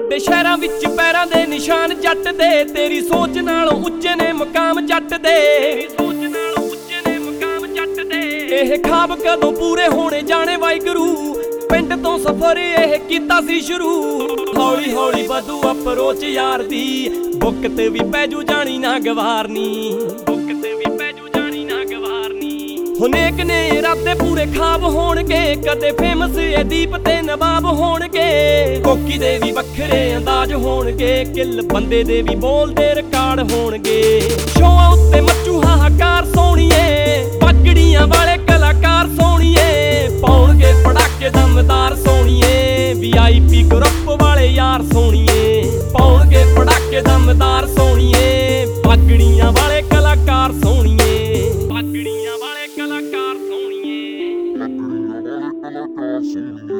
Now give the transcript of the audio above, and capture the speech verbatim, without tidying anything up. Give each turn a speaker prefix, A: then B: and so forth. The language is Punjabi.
A: ਵੱਡੇ ਸ਼ਹਿਰਾਂ ਵਿੱਚ ਪੈਰਾਂ ਦੇ ਨਿਸ਼ਾਨ ਜੱਟ ਦੇ, ਤੇਰੀ ਸੋਚ ਨਾਲੋਂ ਉੱਚੇ ਨੇ ਮਕਾਮ ਜੱਟ ਦੇ, ਤੇਰੀ ਸੋਚ ਨਾਲੋਂ ਉੱਚੇ ਨੇ ਮਕਾਮ ਜੱਟ ਦੇ। ਇਹ ਖਾਬ ਕਦੋਂ ਪੂਰੇ ਹੋਣੇ ਜਾਣੇ ਵਾਹਿਗੁਰੂ, ਪਿੰਡ ਤੋਂ ਸਫ਼ਰ ਇਹ ਕੀਤਾ ਸੀ ਸ਼ੁਰੂ। ਹੌਲੀ ਹੌਲੀ ਵਧੂ ਅਪਰੋਚ ਯਾਰ ਦੀ, ਬੁੱਕ ਤੇ ਵੀ ਪੈਜੂ ਜਾਣੀ ਨਾ ਗਵਾਰਨੀ, ਬੁੱਕ ਤੇ ਵੀ ਪੈਜੂ ਜਾਣੀ ਨਾ ਗਵਾਰਨੀ। ਹੁਨੇਕ ਨੇ ਇਰਾਦੇ ਪੂਰੇ ਖਾਬ ਹੋਣਗੇ, ਕਦੇ ਫੇਮਸ ਇਹ ਦੀਪ ਤੇ ਨਵਾਬ ਹੋਣਗੇ। ਕੋਕੀ ਦੇ ਵੀ ਵੱਖਰੇ ਅੰਦਾਜ਼ ਹੋਣਗੇ, ਕਿੱਲ ਬੰਦੇ ਦੇ ਵੀ ਬੋਲਦੇ ਰਿਕਾਰਡ ਹੋਣਗੇ। ਸ਼ੋਆਂ ਉੱਤੇ ਮੱਚੂ ਹਾਹਾਕਾਰ ਸੋਹਣੀਏ, ਪਗੜੀਆਂ ਵਾਲੇ ਕਲਾਕਾਰ ਸੋਹਣੀਏ, ਪਾਉਣਗੇ ਪੜਾਕੇ ਦਮਦਾਰ ਸੋਹਣੀਏ। ਵੀ ਆਈ ਪੀ ਗਰੁੱਪ ਵਾਲੇ ਯਾਰ ਸੋਹਣੀਏ, ਪਾਉਣਗੇ ਪੜਾਕੇ ਦਮਦਾਰ ਸੋਹਣੀਏ। ਪਗੜੀਆਂ ਵਾਲੇ ਕਲਾਕਾਰ ਸੋਹਣੀਏ, ਪਗੜੀਆਂ ਵਾਲੇ ਕਲਾਕਾਰ ਸੋਹਣੀਏ, ਪਗੜੀਆਂ ਵਾਲੇ ਕਲਾਕਾਰ ਸੋਹਣੀਏ।